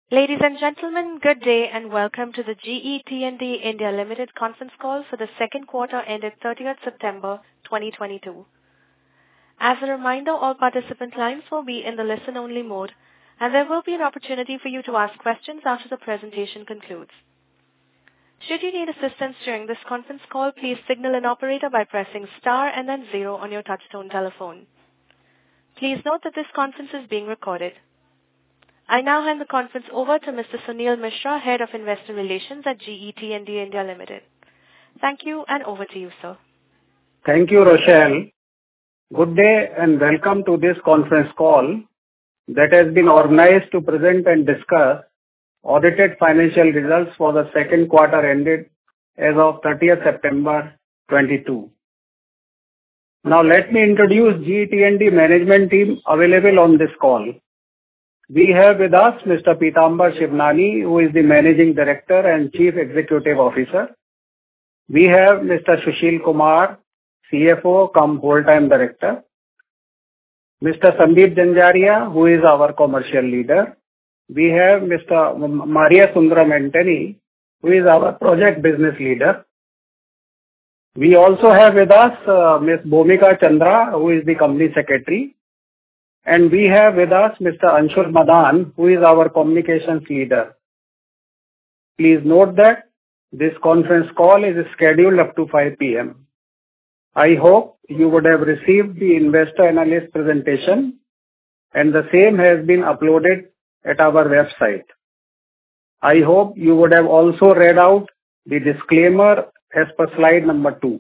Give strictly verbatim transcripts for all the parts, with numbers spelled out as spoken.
Ladies and gentlemen, good day and welcome to the G E T and D India Limited conference call for the second quarter ended thirtieth September twenty twenty-two. As a reminder, all participant lines will be in the listen-only mode, and there will be an opportunity for you to ask questions after the presentation concludes. Should you need assistance during this conference call, please signal an operator by pressing star and then zero on your touchtone telephone. Please note that this conference is being recorded. I now hand the conference over to Mister Sunil Mishra, Head of Investor Relations at G E T and D India Limited. Thank you, and over to you, sir. Thank you, Rochelle. Good day and welcome to this conference call that has been organized to present and discuss audited financial results for the second quarter ended as of thirtieth September twenty-two. Now let me introduce G E T and D management team available on this call. We have with us Mister Pitambar Shivnani, who is the Managing Director and Chief Executive Officer. We have Mister Sushil Kumar, C F O cum Whole-Time Director. Mister Sandeep Zanzaria, who is our Commercial Leader. We have Mister Maria Sundaram Antony, who is our Project Business Leader. We also have with us uh, Miss Bhumika Chandra, who is the Company Secretary. And we have with us Mister Anshul Madan, who is our Communications Leader. Please note that this conference call is scheduled up to five p m I hope you would have received the investor analyst presentation, and the same has been uploaded at our website. I hope you would have also read out the disclaimer as per slide number two.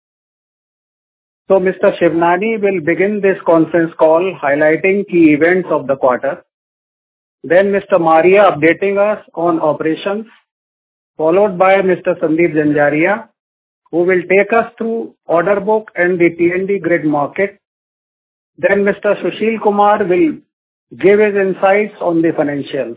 So Mister Shivnani will begin this conference call highlighting key events of the quarter. Then Mister Maria updating us on operations, followed by Mister Sandeep Zanzaria, who will take us through order book and the T and D grid market. Then Mister Sushil Kumar will give his insights on the financials.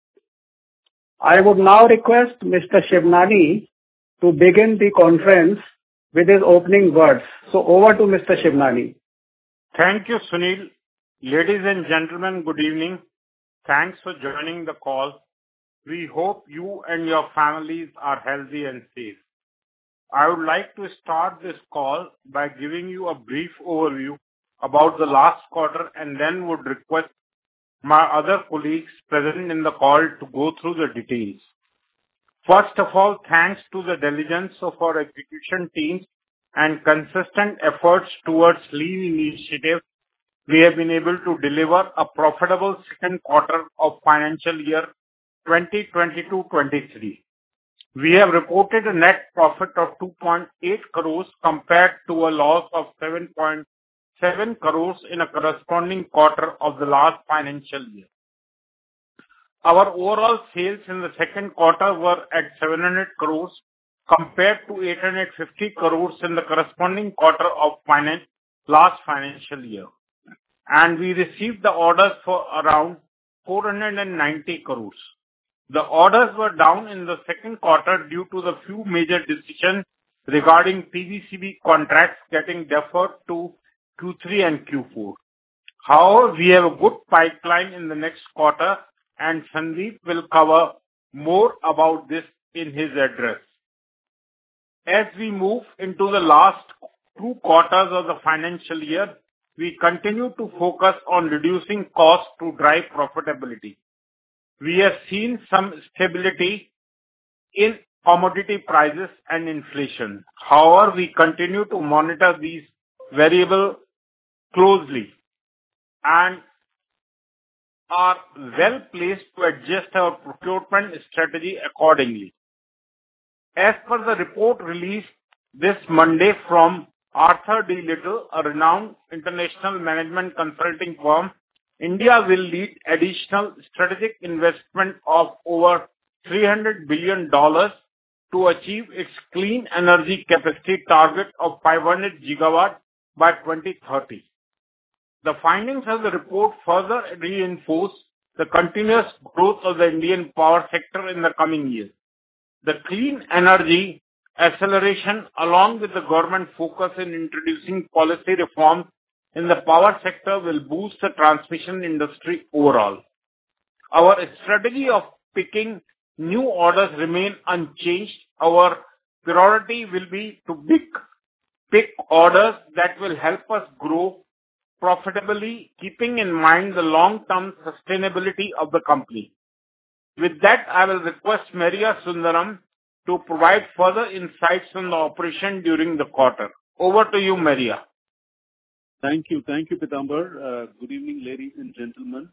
I would now request Mister Shivnani to begin the conference with his opening words. So over to Mister Shivnani. Thank you, Sunil. Ladies and gentlemen, good evening. Thanks for joining the call. We hope you and your families are healthy and safe. I would like to start this call by giving you a brief overview about the last quarter and then would request my other colleagues present in the call to go through the details. First of all, thanks to the diligence of our execution teams and consistent efforts towards lean initiative, we have been able to deliver a profitable second quarter of financial year twenty twenty-two twenty-three. We have reported a net profit of two point eight crores compared to a loss of seven point seven crores in a corresponding quarter of the last financial year. Our overall sales in the second quarter were at seven hundred crores compared to eight hundred fifty crores in the corresponding quarter of finance, last financial year. And we received the orders for around four hundred ninety crores. The orders were down in the second quarter due to the few major decisions regarding P V C B contracts getting deferred to Q three and Q four. However, we have a good pipeline in the next quarter, and Sandeep will cover more about this in his address. As we move into the last two quarters of the financial year, we continue to focus on reducing costs to drive profitability. We have seen some stability in commodity prices and inflation. However, we continue to monitor these variables closely and are well placed to adjust our procurement strategy accordingly. As per the report released this Monday from Arthur D. Little, a renowned international management consulting firm, India will lead additional strategic investment of over three hundred billion dollars to achieve its clean energy capacity target of five hundred gigawatts by twenty thirty. The findings of the report further reinforce the continuous growth of the Indian power sector in the coming years. The clean energy acceleration, along with the government focus in introducing policy reforms in the power sector, will boost the transmission industry overall. Our strategy of picking new orders remain unchanged. Our priority will be to pick pick orders that will help us grow profitably, keeping in mind the long-term sustainability of the company. With that, I will request Maria Sundaram to provide further insights on the operation during the quarter. Over to you, Maria. Thank you. Thank you, Pitambar. Uh, good evening, ladies and gentlemen.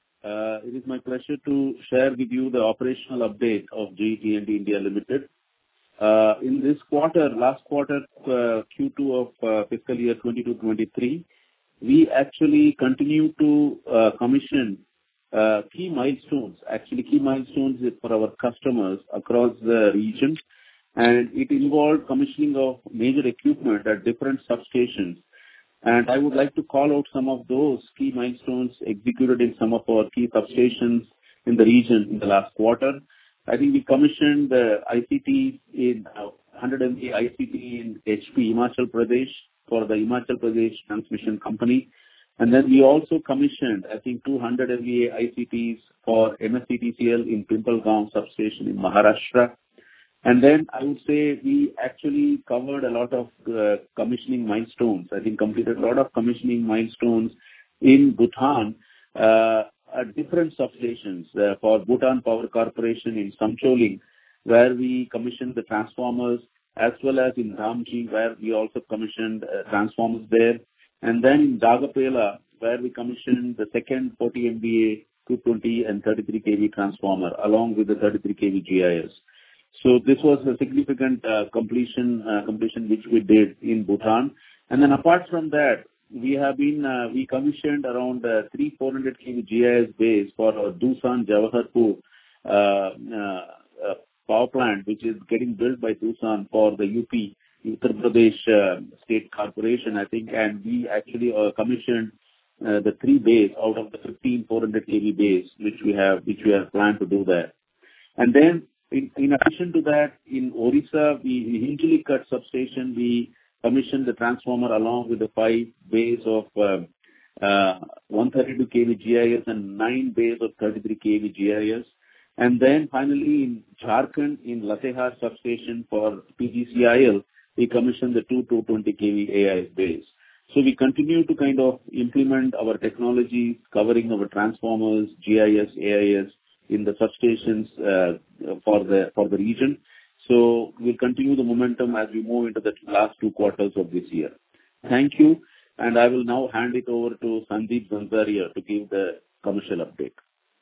Uh, it is my pleasure to share with you the operational update of G E T N D India Limited. Uh, in this quarter, last quarter, uh, Q two of uh, fiscal year twenty-two twenty-three, we actually continue to uh, commission uh, key milestones, actually key milestones for our customers across the region, and it involved commissioning of major equipment at different substations. And I would like to call out some of those key milestones executed in some of our key substations in the region in the last quarter. I think we commissioned the I C T in uh, one hundred M V A I C T in H P, Himachal Pradesh, for the Himachal Pradesh Transmission Company. And then we also commissioned, I think, two hundred M V A I C Ts for M S C T C L in Pimpalgaon substation in Maharashtra. And then I would say we actually covered a lot of uh, commissioning milestones. I think completed a lot of commissioning milestones in Bhutan uh, at different substations uh, for Bhutan Power Corporation in Samcholing, where we commissioned the transformers, as well as in Ramji, where we also commissioned uh, transformers there. And then in Dagapela, where we commissioned the second forty M V A, two twenty and thirty-three K V transformer, along with the thirty-three K V G I S. So this was a significant uh, completion uh, completion which we did in Bhutan. And then apart from that, we have been uh, we commissioned around uh, three four hundred K V G I S bays for our Doosan Jawaharpur uh, uh, uh, power plant, which is getting built by Doosan for the U P, Uttar Pradesh uh, State Corporation, I think. And we actually uh, commissioned uh, the three bays out of the fifteen four hundred K V bays which we have which we have planned to do there. And then In, in addition to that, in Orissa, we, in Hinjalicut substation, we commissioned the transformer along with the five bays of uh, uh, one thirty-two K V G I S and nine bays of thirty-three K V G I S. And then finally in Jharkhand, in Latehar substation for P G C I L, we commissioned the two two twenty K V A I S bays. So we continue to kind of implement our technologies covering our transformers, G I S, A I S, in the substations uh, for the for the region. So we'll continue the momentum as we move into the last two quarters of this year. Thank you, and I will now hand it over to Sandeep Zanzaria to give the commercial update.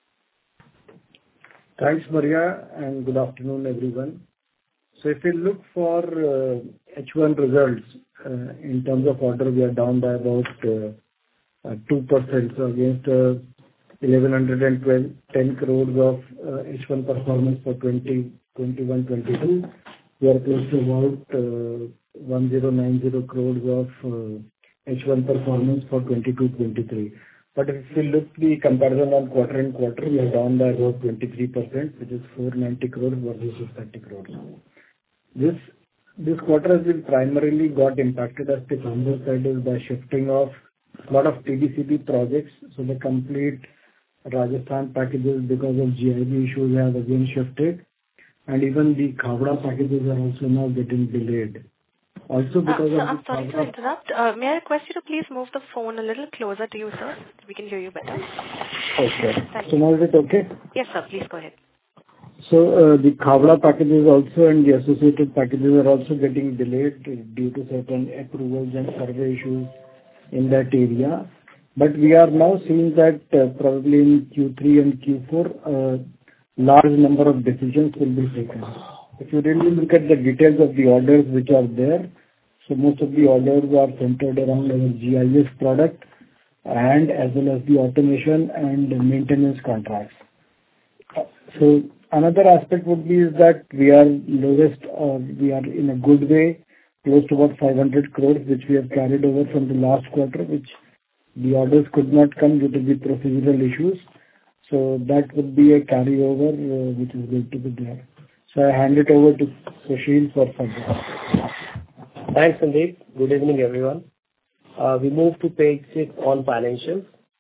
Thanks, Maria, and good afternoon, everyone. So if we look for uh, H one results, uh, in terms of order, we are down by about uh, uh, two percent. So against uh, eleven ten crores of uh, H one performance for twenty twenty-one twenty-two. We are close to about uh, one thousand ninety crores of uh, H one performance for twenty-two twenty-three. But if we look the comparison on quarter and quarter, we are down by about twenty-three percent, which is four hundred ninety crores versus six hundred thirty crores. This this quarter has been primarily got impacted, as the Pitambar said, is by shifting of a lot of T D C P projects. So the complete Rajasthan packages, because of G I B issues, have again shifted, and even the Khavda packages are also now getting delayed. Also because uh, of sir, I'm sorry to interrupt. Uh, may I request you to please move the phone a little closer to you, sir? We can hear you better. Okay. Thank So you. now is it okay? Yes, sir. Please go ahead. So uh, the Khavda packages also and the associated packages are also getting delayed due to certain approvals and survey issues in that area. But we are now seeing that uh, probably in Q three and Q four, uh, large number of decisions will be taken. If you really look at the details of the orders which are there, so most of the orders are centered around our G I S product and as well as the automation and maintenance contracts. So another aspect would be is that we are lowest, or we are in a good way, close to about five hundred crores, which we have carried over from the last quarter, which the orders could not come due to the procedural issues. So that would be a carryover uh, which is going to be there. So I hand it over to Sushil for further. Thanks, Sandeep. Good evening, everyone. Uh, we move to page six on financials.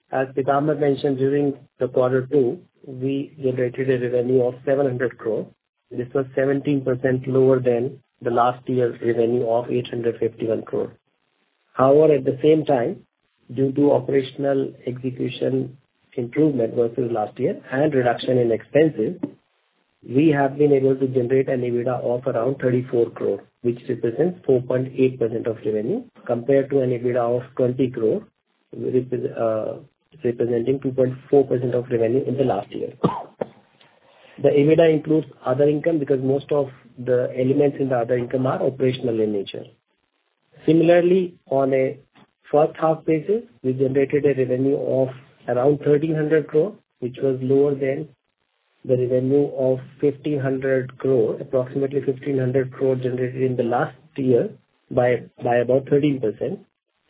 As Pitambar mentioned, during the quarter two, we generated a revenue of seven hundred crore. This was seventeen percent lower than the last year's revenue of eight hundred fifty-one crore. However, at the same time, due to operational execution improvement versus last year and reduction in expenses, we have been able to generate an EBITDA of around thirty-four crore, which represents four point eight percent of revenue, compared to an EBITDA of twenty crore, uh, representing two point four percent of revenue in the last year. The EBITDA includes other income because most of the elements in the other income are operational in nature. Similarly, on a first half basis, we generated a revenue of around thirteen hundred crore, which was lower than the revenue of fifteen hundred crore, approximately fifteen hundred crore generated in the last year by, by about thirteen percent.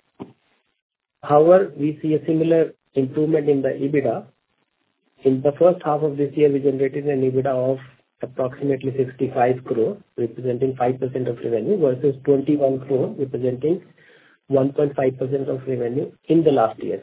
However, we see a similar improvement in the EBITDA. In the first half of this year, we generated an EBITDA of approximately sixty-five crore, representing five percent of revenue, versus twenty-one crore, representing one point five percent of revenue in the last year.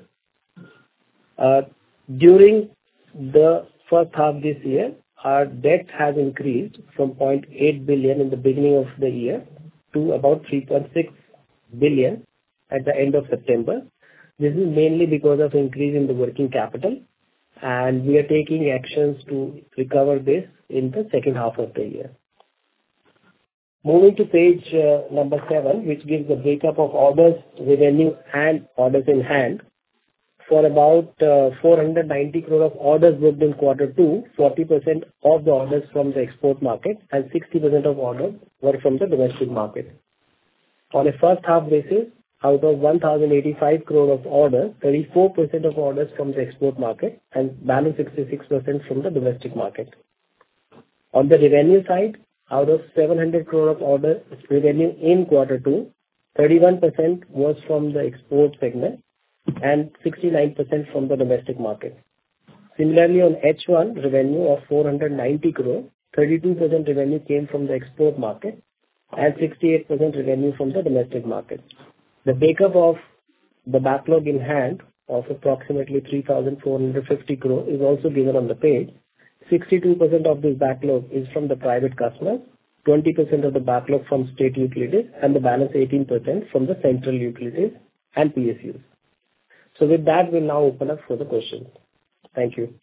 Uh, during the first half this year, our debt has increased from zero point eight billion in the beginning of the year to about three point six billion at the end of September. This is mainly because of increase in the working capital, and we are taking actions to recover this in the second half of the year. Moving to page uh, number seven, which gives the breakup of orders, revenue, and orders in hand. For about uh, four hundred ninety crore of orders booked in quarter two, forty percent of the orders from the export market and sixty percent of orders were from the domestic market. On a first half basis, out of one thousand eighty-five crore of orders, thirty-four percent of orders from the export market and balance sixty-six percent from the domestic market. On the revenue side, out of seven hundred crore of orders revenue in quarter two, thirty-one percent was from the export segment and sixty-nine percent from the domestic market. Similarly, on H one, revenue of four hundred ninety crore, thirty-two percent revenue came from the export market and sixty-eight percent revenue from the domestic market. The breakup of the backlog in hand of approximately three thousand four hundred fifty crore is also given on the page. sixty-two percent of this backlog is from the private customers, twenty percent of the backlog from state utilities, and the balance eighteen percent from the central utilities and P S Us. So with that, we'll now open up for the questions. Thank you.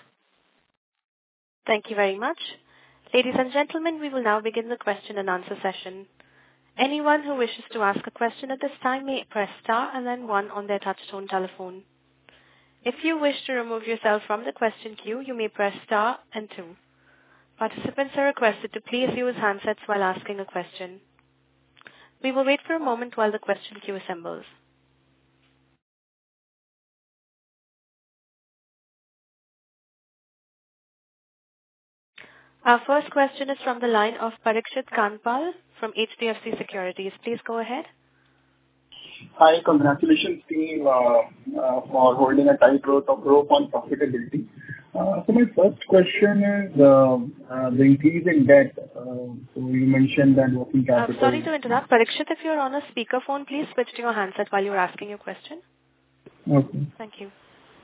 Thank you very much. Ladies and gentlemen, we will now begin the question and answer session. Anyone who wishes to ask a question at this time may press star and then one on their touchtone telephone. If you wish to remove yourself from the question queue, you may press star and two. Participants are requested to please use handsets while asking a question. We will wait for a moment while the question queue assembles. Our first question is from the line of Parikshit Kandpal from H D F C Securities. Please go ahead. Hi, congratulations team uh, uh, for holding a tight rope on profitability. Uh, so my first question is uh, uh, the increase in debt. Uh, so you mentioned that working capital. I'm sorry to interrupt. Parikshit, if you're on a speakerphone, please switch to your handset while you're asking your question. Okay. Thank you.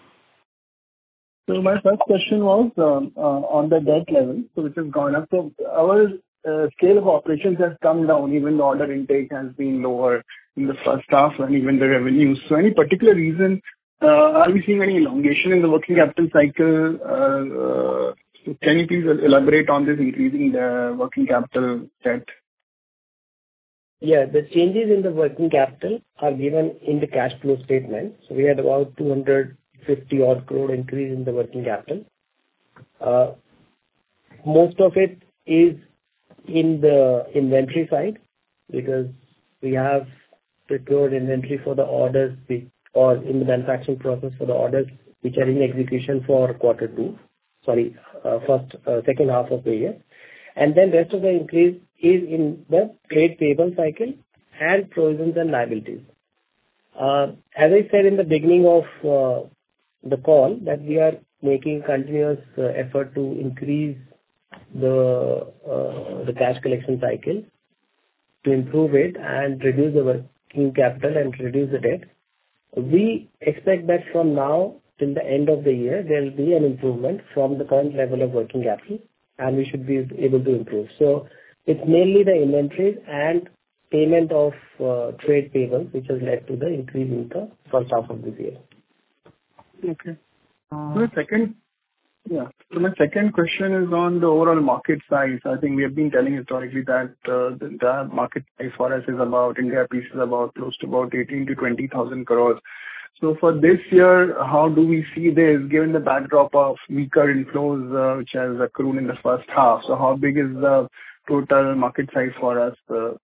So my first question was um, uh, on the debt level, so which has gone up. So our uh, scale of operations has come down, even the order intake has been lower in the first half and even the revenues. So any particular reason, uh, are we seeing any elongation in the working capital cycle? Uh, uh, so can you please elaborate on this increasing the working capital debt? Yeah, the changes in the working capital are given in the cash flow statement. So we had about two hundred fifty odd crore increase in the working capital. Uh, most of it is in the inventory side because we have procured inventory for the orders which, or in the manufacturing process for the orders which are in execution for quarter two, sorry, uh, first, uh, second half of the year. And then rest of the increase is in the trade payable cycle and provisions and liabilities. Uh, as I said in the beginning of uh, the call, that we are making continuous uh, effort to increase the uh, the cash collection cycle, to improve it and reduce the working capital and reduce the debt. We expect that from now till the end of the year, there will be an improvement from the current level of working capital, and we should be able to improve. So it's mainly the inventories and payment of uh, trade payables, which has led to the increase in the first half of this year. Okay. Uh, the second, yeah. So my second question is on the overall market size. I think we have been telling historically that uh, the, the market size for us is about, India piece is about close to about eighteen to twenty thousand crores. So for this year, how do we see this, given the backdrop of weaker inflows, uh, which has accrued in the first half? So how big is the total market size for us? Uh,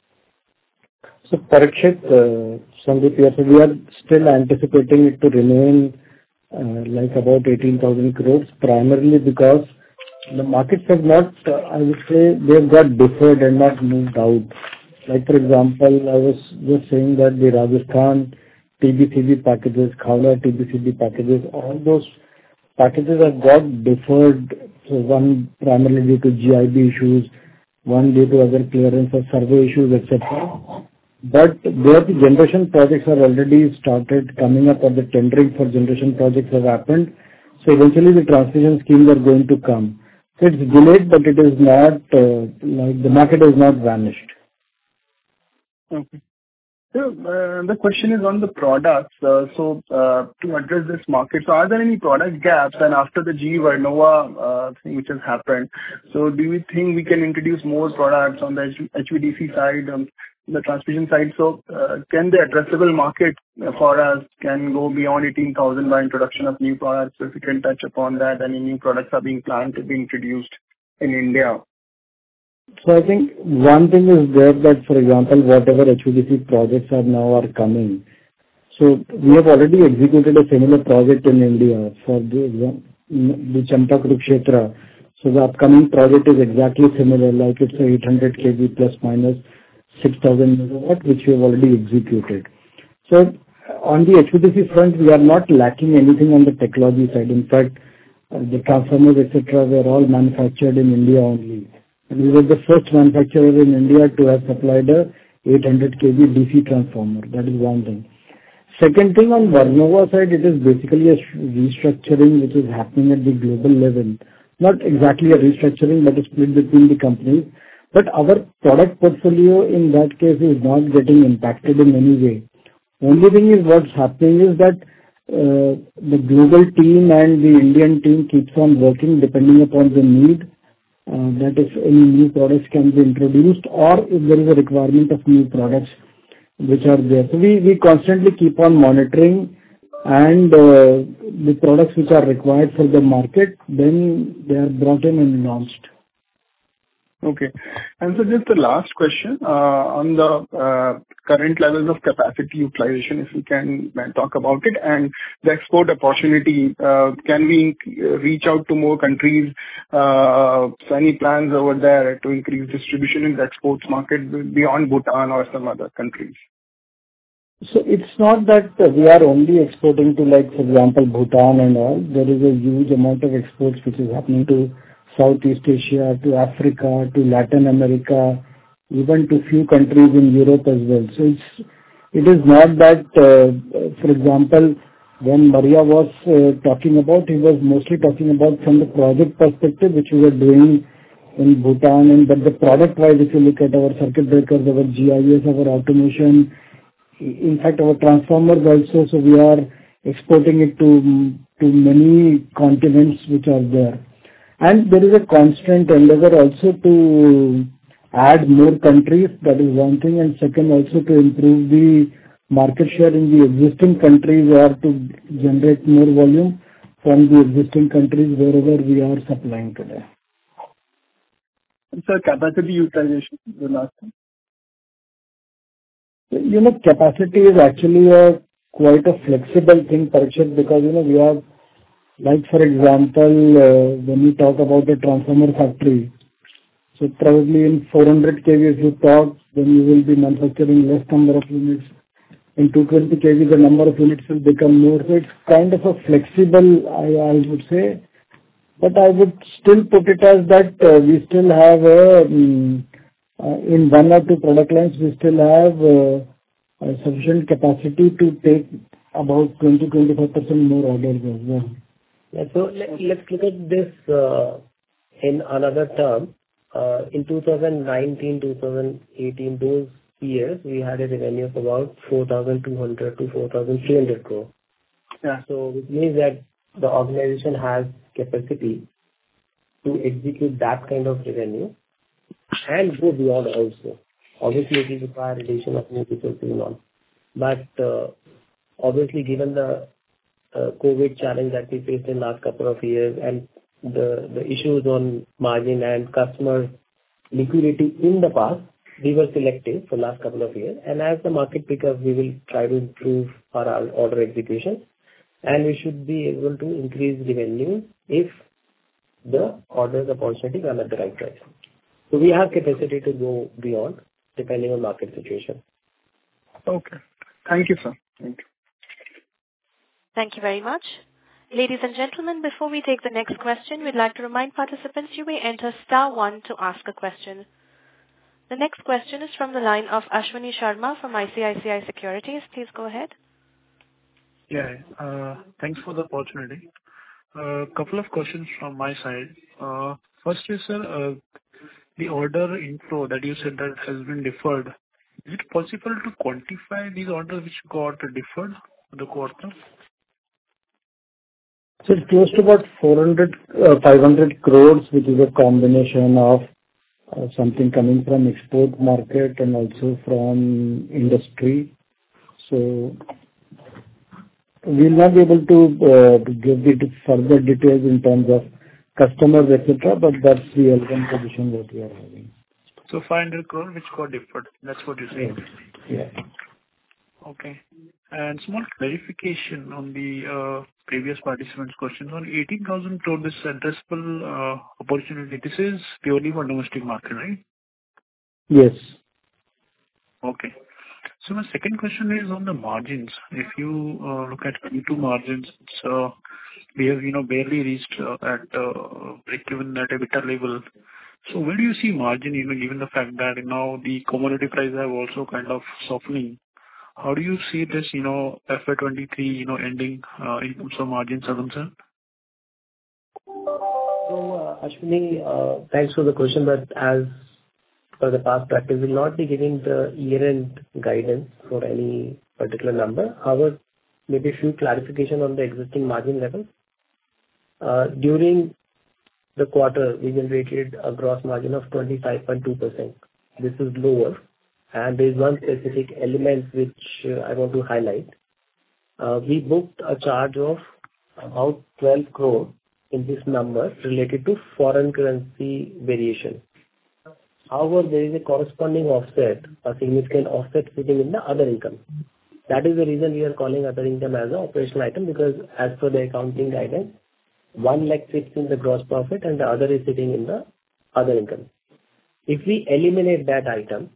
So Parikshit, uh, Sandeep here, so we are still anticipating it to remain uh, like about eighteen thousand crores, primarily because the markets have not, uh, I would say, they've got deferred and not moved out. Like for example, I was just saying that the Rajasthan T B C B packages, Khavda T B C B packages, all those packages have got deferred. So one primarily due to G I B issues, one due to other clearance or survey issues, et cetera. But there the generation projects have already started coming up, or the tendering for generation projects have happened. So eventually the transmission schemes are going to come. So it's delayed, but it is not uh, like the market has not vanished. Okay. So uh, the question is on the products. Uh, so uh, to address this market, so are there any product gaps? And after the G E Vernova uh, thing which has happened, so do we think we can introduce more products on the H V D C side, um, the transmission side? So uh, can the addressable market for us can go beyond eighteen thousand by introduction of new products? So if you can touch upon that, any new products are being planned to be introduced in India? So I think one thing is there that, for example, whatever H V D C projects are now are coming. So we have already executed a similar project in India for the, the Champa Kurukshetra. So the upcoming project is exactly similar, like it's a eight hundred kV plus minus six thousand megawatt, which we have already executed. So on the H V D C front, we are not lacking anything on the technology side. In fact, uh, the transformers, et cetera, were all manufactured in India only. And we were the first manufacturer in India to have supplied a eight hundred kV D C transformer. That is one thing. Second thing, on Vernova side, it is basically a restructuring which is happening at the global level. Not exactly a restructuring, but a split between the companies. But our product portfolio in that case is not getting impacted in any way. Only thing is what's happening is that uh, the global team and the Indian team keeps on working depending upon the need. Uh, that if any new products can be introduced or if there is a requirement of new products which are there. So we, we constantly keep on monitoring, and uh, the products which are required for the market, then they are brought in and launched. Okay. And so just the last question uh, on the uh, current levels of capacity utilization, if you can uh, talk about it, and the export opportunity. Uh, can we reach out to more countries? Uh, so any plans over there to increase distribution in the exports market beyond Bhutan or some other countries? So it's not that uh, we are only exporting to, like, for example, Bhutan and all. There is a huge amount of exports which is happening to Southeast Asia, to Africa, to Latin America, even to few countries in Europe as well. So it's, it is not that, uh, for example, when Maria was uh, talking about, he was mostly talking about from the project perspective, which we were doing in Bhutan, and but the product-wise, if you look at our circuit breakers, our G I S, our automation, in fact, our transformers also, so we are exporting it to, to many continents which are there. And there is a constant endeavor also to add more countries. That is one thing. And second, also to improve the market share in the existing countries or to generate more volume from the existing countries wherever we are supplying today. And sir, capacity utilization, the last thing. You know, capacity is actually a quite a flexible thing, Parikshit, because, you know, we have, like, for example, uh, when we talk about a transformer factory, so probably in four hundred kV if you talk, then you will be manufacturing less number of units. In two hundred twenty kV, the number of units will become more. So it's kind of a flexible, I, I would say. But I would still put it as that uh, we still have, a, um, uh, in one or two product lines, we still have uh, uh, sufficient capacity to take about twenty to twenty-five percent more orders as well. Yeah. So let- let's look at this uh, in another term. Uh, In two thousand nineteen, two thousand eighteen, those years, we had a revenue of about four thousand two hundred to four thousand three hundred crore. Yeah. So it means that the organization has capacity to execute that kind of revenue and go beyond also. Obviously, it will require addition of new resources and all. But uh, obviously, given the uh, COVID challenge that we faced in last couple of years and the the issues on margin and customer liquidity in the past, we were selective for last couple of years. And as the market pick up, we will try to improve our our order execution, and we should be able to increase revenue if the orders opportunity come at the right price. So we have capacity to go beyond, depending on market situation. Okay. Thank you, sir. Thank you. Thank you very much. Ladies and gentlemen, before we take the next question, we'd like to remind participants you may enter star one to ask a question. The next question is from the line of Ashwini Sharma from I C I C I Securities. Please go ahead. Yeah. uh, Thanks for the opportunity. A couple of questions from my side. Uh, First is, sir, uh, the order inflow that you said that has been deferred. Is it possible to quantify these orders which got deferred for the quarter? So it's close to about four hundred, uh, five hundred crores, which is a combination of uh, something coming from export market and also from industry. So we'll not be able to uh, to give the further details in terms of customers, et cetera, but that's the L one position that we are having. So five hundred crore which got deferred. That's what you're saying? Yeah. Okay. And small clarification on the uh, previous participant's question. On eighteen thousand crore, this addressable uh, opportunity, this is purely for domestic market, right? Yes. Okay. So my second question is on the margins. If you uh, look at Q two margins, so we have, you know, barely reached uh, at uh, break-even at EBITDA level. So where do you see margin, you know, given the fact that now the commodity prices have also kind of softening? How do you see this, you know, F Y twenty-three, you know, ending uh, in terms of margins are concerned? So, uh, Ashwini, uh, thanks for the question, but as per the past practice, we'll not be giving the year-end guidance for any particular number. However, maybe a few clarification on the existing margin level. Uh, During the quarter, we generated a gross margin of twenty-five point two percent. This is lower, and there is one specific element which uh, I want to highlight. Uh, We booked a charge of about twelve crore in this number related to foreign currency variation. However, there is a corresponding offset, a significant offset sitting in the other income. That is the reason we are calling other income as an operational item, because as per the accounting guidance, one leg sits in the gross profit and the other is sitting in the other income. If we eliminate that item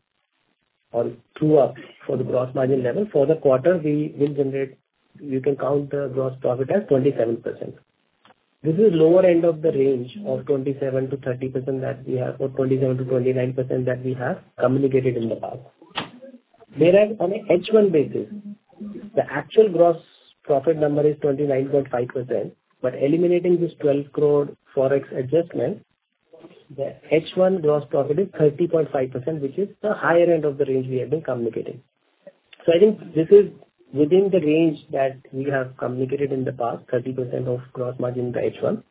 or true up for the gross margin level, for the quarter, we will generate, you can count the gross profit as twenty-seven percent. This is lower end of the range of twenty-seven to thirty percent that we have, or twenty-seven to twenty-nine percent that we have communicated in the past. Whereas on a H one basis, the actual gross profit number is twenty-nine point five percent, but eliminating this twelve crore forex adjustment, the H one gross profit is thirty point five percent, which is the higher end of the range we have been communicating. So I think this is within the range that we have communicated in the past, thirty percent of gross margin in the H one.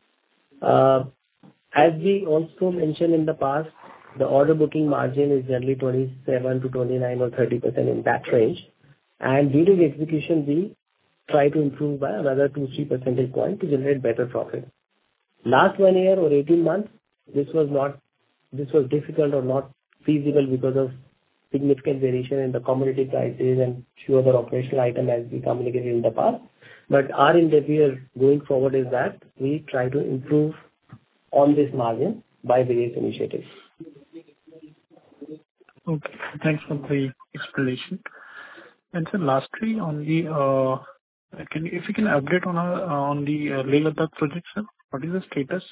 Uh, As we also mentioned in the past, the order booking margin is generally twenty-seven to twenty-nine or thirty percent in that range. And during execution, we try to improve by another two to three percentage point to generate better profit. Last one year or eighteen months, this was not, this was difficult or not feasible because of significant variation in the commodity prices and few other operational items as we communicated in the past. But our endeavor going forward is that we try to improve on this margin by various initiatives. Okay, thanks for the explanation. And so lastly, on the, uh, can you, if you can update on our, uh, on the uh, Leh Ladakh project, sir, what is the status?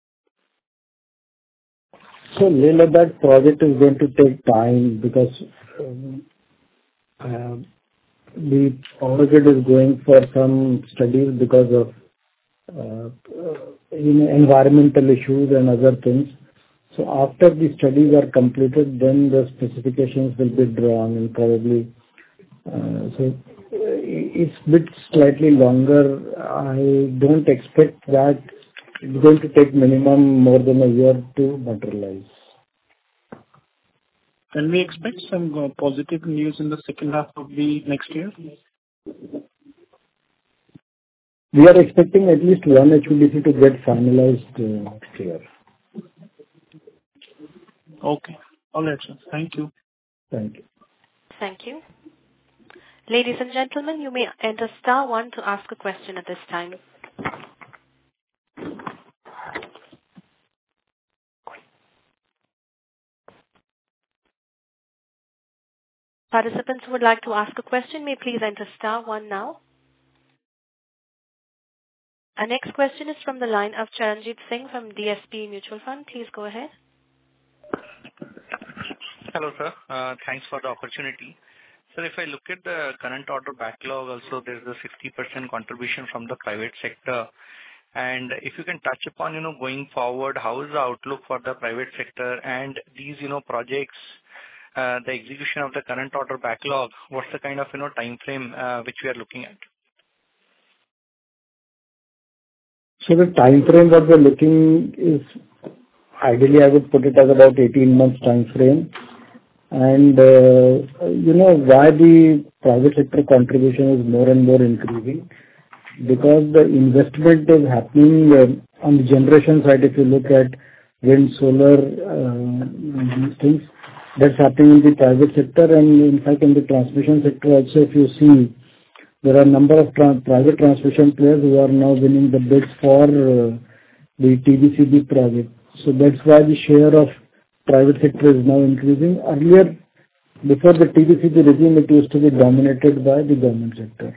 So Leh Ladakh project is going to take time because um, uh, the Power Grid is going for some studies because of uh, you know, environmental issues and other things. So after the studies are completed, then the specifications will be drawn and probably uh, so it's a bit slightly longer. I don't expect that it's going to take minimum more than a year to materialize. Can we expect some uh, positive news in the second half of the next year? We are expecting at least one H V D C to get finalized uh, next year. Okay. All right, sir. Thank you. Thank you. Thank you. Ladies and gentlemen, you may enter star one to ask a question at this time. Participants who would like to ask a question may please enter star one now. Our next question is from the line of Charanjit Singh from D S P Mutual Fund. Please go ahead. Hello, sir. Uh, Thanks for the opportunity. Sir, if I look at the current order backlog, also there's a sixty percent contribution from the private sector. And if you can touch upon, you know, going forward, how is the outlook for the private sector and these, you know, projects, uh, the execution of the current order backlog, what's the kind of, you know, time frame uh, which we are looking at? So the time frame that we're looking is, ideally I would put it as about eighteen months time frame. And, uh, you know, why the private sector contribution is more and more increasing? Because the investment is happening uh, on the generation side. If you look at wind, solar, uh, these things, that's happening in the private sector. And in fact, in the transmission sector also, if you see, there are a number of tra- private transmission players who are now winning the bids for uh, the T B C B project. So that's why the share of private sector is now increasing. Earlier, before the T B C B regime, it used to be dominated by the government sector.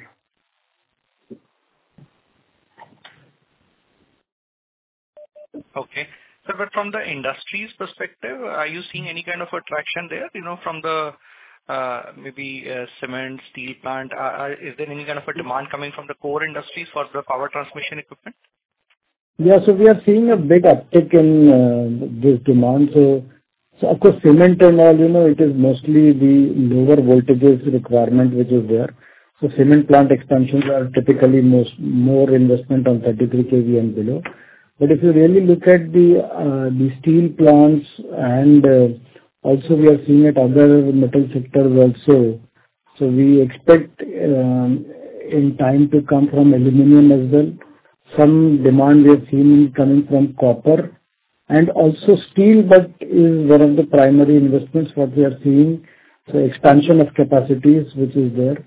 Okay. So, but from the industry's perspective, are you seeing any kind of attraction there, you know, from the uh, maybe uh, cement, steel plant? Uh, uh, is there any kind of a demand coming from the core industries for the power transmission equipment? Yeah, so we are seeing a big uptick in uh, this demand. So, so of course, cement and all, you know, it is mostly the lower voltages requirement which is there. So cement plant expansions are typically most more investment on thirty-three kV and below. But if you really look at the uh, the steel plants and uh, also we are seeing at other metal sectors also. So we expect um, in time to come from aluminum as well. Some demand we have seen coming from copper and also steel, but is one of the primary investments what we are seeing. So expansion of capacities which is there.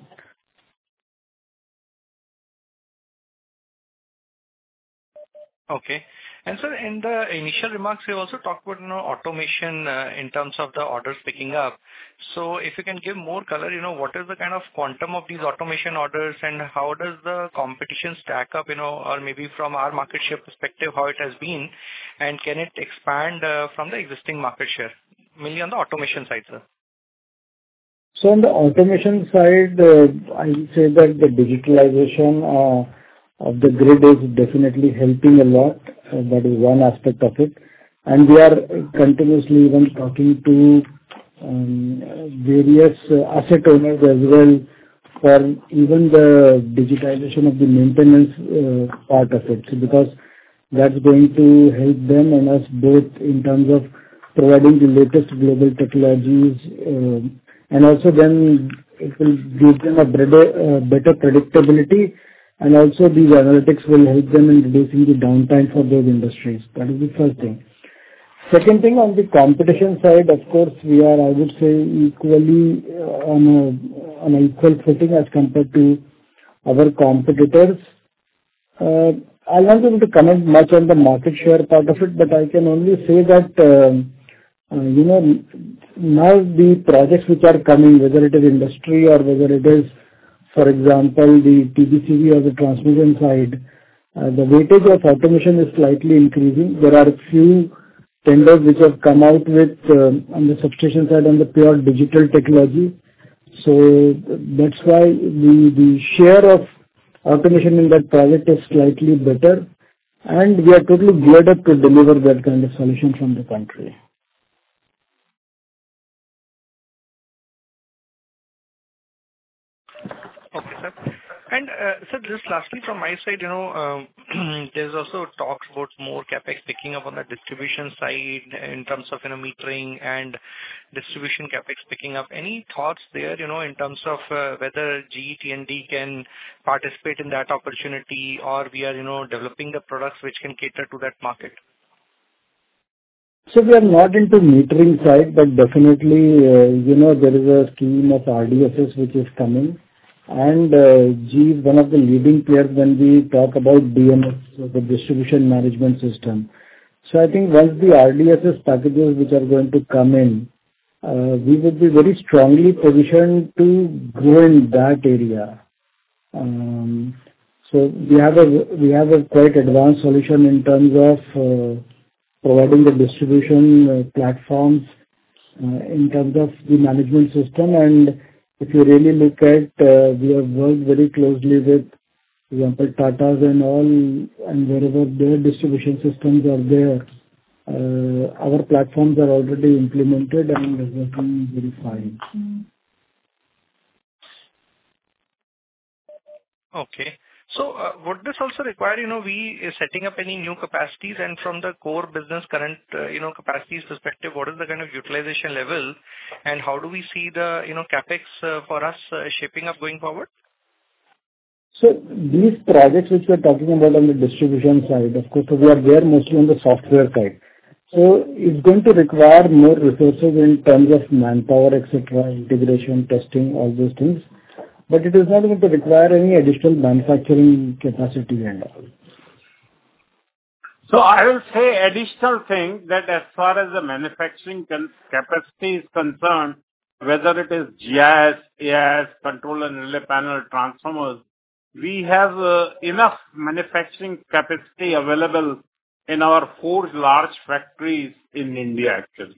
Okay. And sir, in the initial remarks, you also talked about, you know, automation uh, in terms of the orders picking up. So if you can give more color, you know, what is the kind of quantum of these automation orders and how does the competition stack up, you know, or maybe from our market share perspective, how it has been, and can it expand uh, from the existing market share, mainly on the automation side, sir? So on the automation side, uh, I would say that the digitalization uh, of the grid is definitely helping a lot. Uh, that is one aspect of it. And we are continuously even talking to um, various uh, asset owners as well for even the digitization of the maintenance uh, part of it. So because that's going to help them and us both in terms of providing the latest global technologies uh, and also then it will give them a better, uh, better predictability. And also these analytics will help them in reducing the downtime for those industries. That is the first thing. Second thing, on the competition side, of course, we are, I would say, equally uh, on a on an equal footing as compared to our competitors. Uh, I'll not be able to comment much on the market share part of it, but I can only say that, uh, uh, you know, now the projects which are coming, whether it is industry or whether it is, for example, the T B C B or the transmission side, uh, the weightage of automation is slightly increasing. There are a few tenders which have come out with uh, on the substation side on the pure digital technology. So that's why the the share of automation in that project is slightly better, and we are totally geared up to deliver that kind of solution from the country. Okay, sir. And, uh, sir, just lastly from my side, you know, um, there's also talks about more CapEx picking up on the distribution side in terms of, you know, metering and distribution CapEx picking up. Any thoughts there, you know, in terms of uh, whether G E T and D can participate in that opportunity, or we are, you know, developing the products which can cater to that market? So we are not into metering side, but definitely, uh, you know, there is a scheme of R D S S which is coming. And uh, G is one of the leading players when we talk about D M S, so the distribution management system. So I think once the R D S S packages which are going to come in, uh, we would be very strongly positioned to grow in that area. Um, so we have a we have a quite advanced solution in terms of uh, providing the distribution uh, platforms uh, in terms of the management system. And if you really look at, uh, we have worked very closely with, for example, Tata's and all, and wherever their distribution systems are there, uh, our platforms are already implemented and is working very fine. Mm. Okay. So, uh, would this also require, you know, we uh, setting up any new capacities, and from the core business current, uh, you know, capacities perspective, what is the kind of utilization level, and how do we see the, you know, CapEx uh, for us uh, shaping up going forward? So these projects which we are talking about on the distribution side, of course, so we are there mostly on the software side. So it's going to require more resources in terms of manpower, et cetera, integration, testing, all those things. But it is not going to require any additional manufacturing capacity and all. So I will say additional thing that as far as the manufacturing con- capacity is concerned, whether it is G I S, A I S, control and relay panel transformers, we have uh, enough manufacturing capacity available in our four large factories in India actually.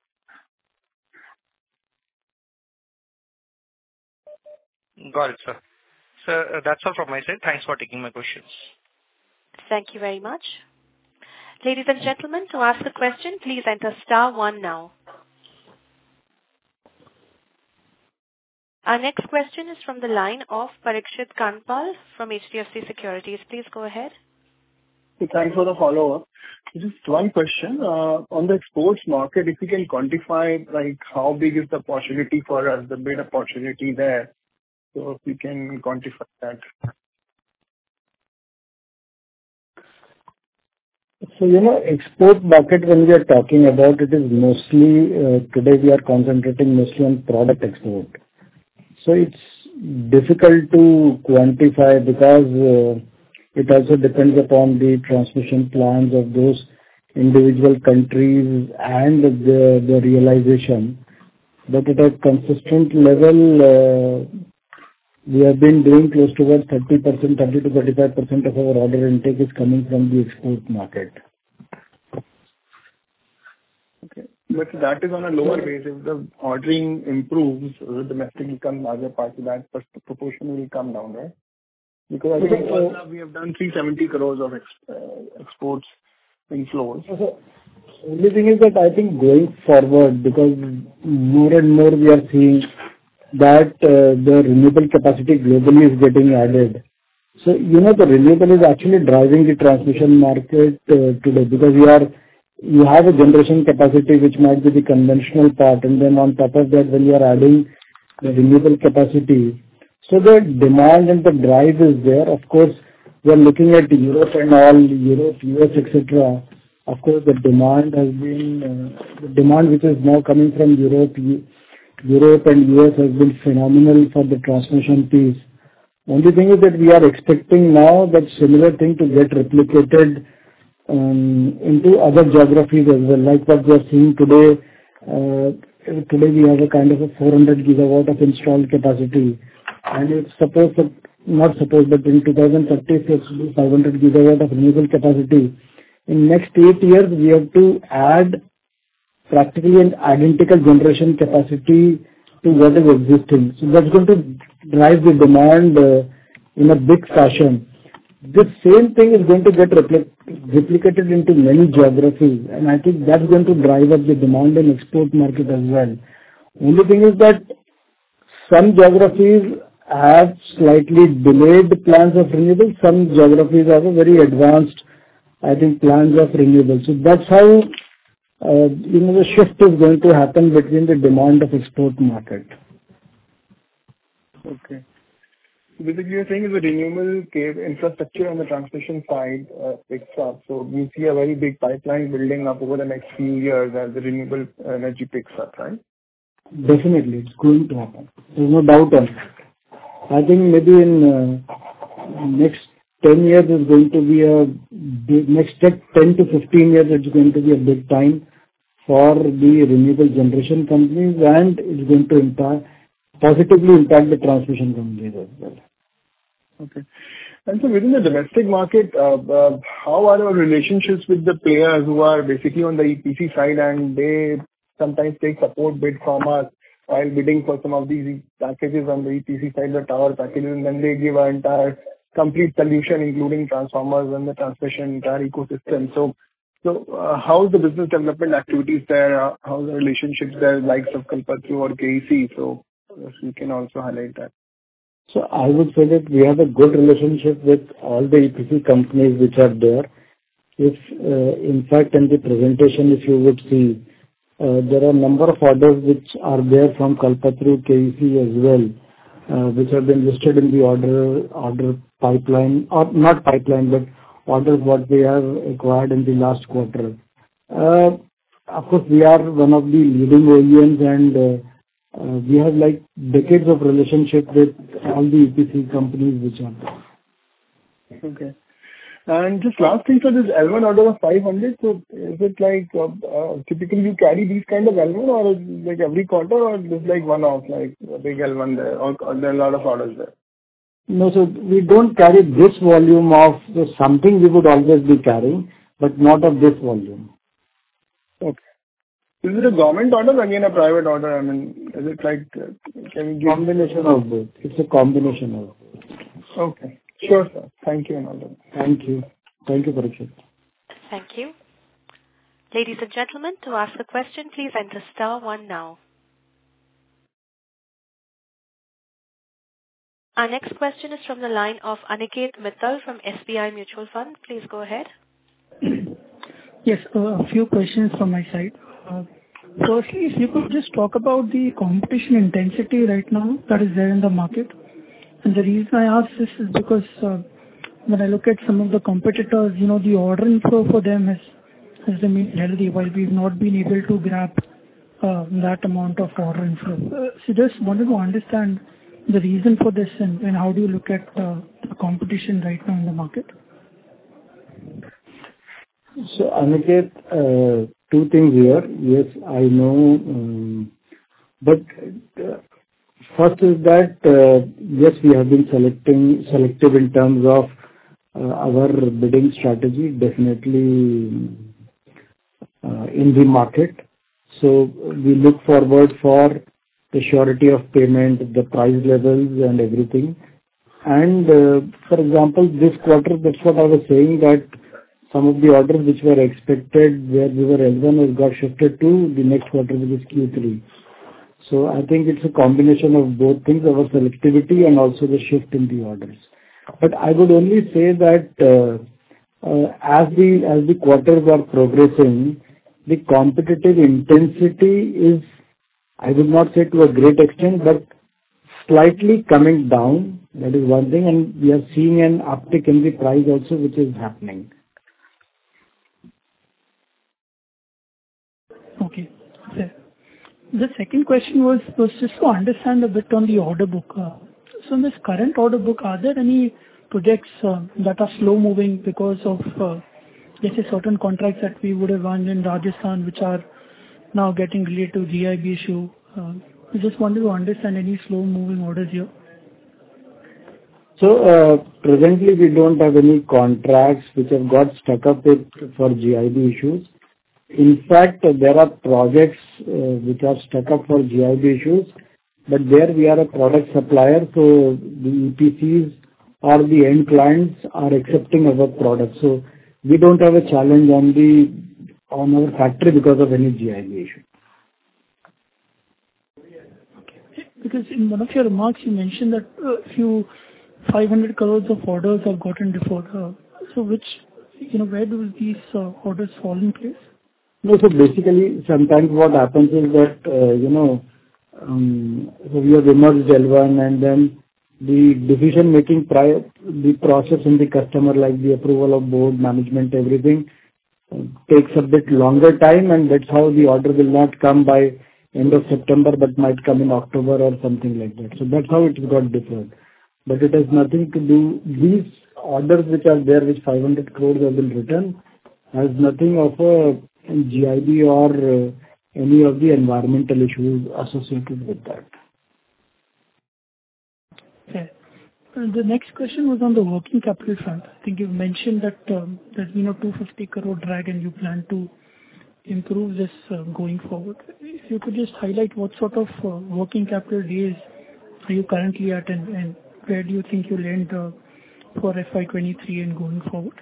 Got it, sir. Sir, uh, that's all from my side. Thanks for taking my questions. Thank you very much. Ladies and gentlemen, to ask a question, please enter star one now. Our next question is from the line of Parikshit Kandpal from H D F C Securities. Please go ahead. Thanks for the follow-up. Just one question. Uh, on the exports market, if you can quantify, like, how big is the opportunity for us, the big opportunity there? So if we can quantify that. So, you know, export market, when we are talking about it, is mostly, uh, today we are concentrating mostly on product export. So it's difficult to quantify because uh, it also depends upon the transmission plans of those individual countries and the, the realization. But at a consistent level, uh, we have been doing close to about thirty percent, thirty to thirty-five percent of our order intake is coming from the export market. Okay. But that is on a lower base. If the ordering improves, the domestic becomes larger part of that, but the proportion will come down, right? Because I think uh, we have done three hundred seventy crores of ex, uh, exports in flows. So, only thing is that I think going forward, because more and more we are seeing that uh, the renewable capacity globally is getting added. So, you know, the renewable is actually driving the transmission market uh, today, because you are you have a generation capacity which might be the conventional part, and then on top of that, when you are adding the renewable capacity, so the demand and the drive is there. Of course, we are looking at Europe and all, Europe, U S, et cetera. Of course, the demand has been, uh, the demand which is now coming from Europe, Europe and U S has been phenomenal for the transmission piece. Only thing is that we are expecting now that similar thing to get replicated um, into other geographies as well, like what we are seeing today. Uh, today we have a kind of a four hundred gigawatt of installed capacity, and it's supposed that, not supposed, but in two thousand thirty, it's five hundred gigawatt of renewable capacity. In next eight years, we have to add practically an identical generation capacity to what is existing. So that's going to drive the demand uh, in a big fashion. This same thing is going to get repli- replicated into many geographies, and I think that's going to drive up the demand in export market as well. Only thing is that some geographies have slightly delayed plans of renewable. Some geographies have a very advanced, I think, plans of renewable. So that's how uh, you know the shift is going to happen between the demand of export market. Okay. Basically, you're saying is the renewable cave infrastructure on the transmission side uh, picks up. So we see a very big pipeline building up over the next few years as the renewable energy picks up, right? Definitely, it's going to happen. There's no doubt on it. I think maybe in uh, next ten years is going to be a big, next ten to fifteen years it's going to be a big time for the renewable generation companies, and it's going to impact, positively impact the transmission companies as well. Okay. And so within the domestic market, uh, uh, how are our relationships with the players who are basically on the E P C side, and they sometimes take support bid from us while bidding for some of these packages on the E P C side, the tower packages, and then they give an entire complete solution, including transformers and the transmission entire ecosystem. So, so uh, how's the business development activities there? Uh, how's the relationships there, likes of Kalpataru or K E C? So, if you can also highlight that. So I would say that we have a good relationship with all the E P C companies which are there. If, uh, in fact, in the presentation, if you would see, uh, there are a number of orders which are there from Kalpataru, K E C as well, uh, which have been listed in the order order pipeline, or not pipeline, but orders what we have acquired in the last quarter. Uh, of course, we are one of the leading O E Ms, and uh, Uh, we have like decades of relationship with all the E P C companies which are there. Okay. And just last thing, so this L one order of five hundred, so is it like uh, uh, typically you carry these kind of L one, or is it like every quarter, or is like one off, like a big L one there, or, or there are a lot of orders there? No, so we don't carry this volume of so something we would always be carrying, but not of this volume. Okay. Is it a government order or again a private order? I mean, is it like, uh, can you give... Combination of both. It's a combination of both. Okay. Sure, sir. Thank you and all that. Thank you. Thank you, Parikshit. Thank you. Ladies and gentlemen, to ask a question, please enter star one now. Our next question is from the line of Aniket Mittal from S B I Mutual Fund. Please go ahead. Yes, uh, a few questions from my side. Uh, firstly, if you could just talk about the competition intensity right now that is there in the market. And the reason I ask this is because uh, when I look at some of the competitors, you know, the order inflow for them has, has remained healthy while we've not been able to grab uh, that amount of order inflow. Uh, so just wanted to understand the reason for this, and, and how do you look at uh, the competition right now in the market? So, Aniket, uh, two things here. Yes, I know, um, but uh, first is that, uh, yes, we have been selecting selective in terms of uh, our bidding strategy, definitely uh, in the market. So we look forward for the surety of payment, the price levels and everything. And uh, for example, this quarter, that's what I was saying, that some of the orders which were expected where we were L one has got shifted to the next quarter, which is Q three. So I think it's a combination of both things, our selectivity and also the shift in the orders. But I would only say that uh, uh, as the as the quarters are progressing, the competitive intensity is, I would not say to a great extent, but slightly coming down. That is one thing, and we are seeing an uptick in the price also, which is happening. Okay. Fair. The second question was, was just to understand a bit on the order book. Uh, so in this current order book, are there any projects uh, that are slow moving because of, uh, let's say, certain contracts that we would have won in Rajasthan, which are now getting related to G I B issue? Uh, I just wanted to understand any slow moving orders here. So uh, presently we don't have any contracts which have got stuck up with for G I B issues. In fact, there are projects uh, which are stuck up for G I B issues, but there we are a product supplier, so the E P Cs or the end clients are accepting our product. So we don't have a challenge on the on our factory because of any G I B issue. Okay. Because in one of your remarks, you mentioned that a few five hundred crores of orders have gotten deferred. Uh, So which, you know, where do these uh, orders fall in place? No, so basically, sometimes what happens is that, uh, you know, um, so we have emerged L one, and then the decision-making prior, the process in the customer, like the approval of board, management, everything, uh, takes a bit longer time, and that's how the order will not come by end of September, but might come in October or something like that. So that's how it got deferred. But it has nothing to do... These orders which are there, which five hundred crores have been returned, has nothing of a G I B or uh, any of the environmental issues associated with that. Okay. And the next question was on the working capital front. I think you've mentioned that um, there's been a two hundred fifty crore drag, and you plan to improve this uh, going forward. If you could just highlight what sort of uh, working capital days are you currently at, and, and where do you think you'll end uh, for F Y twenty-three and going forward?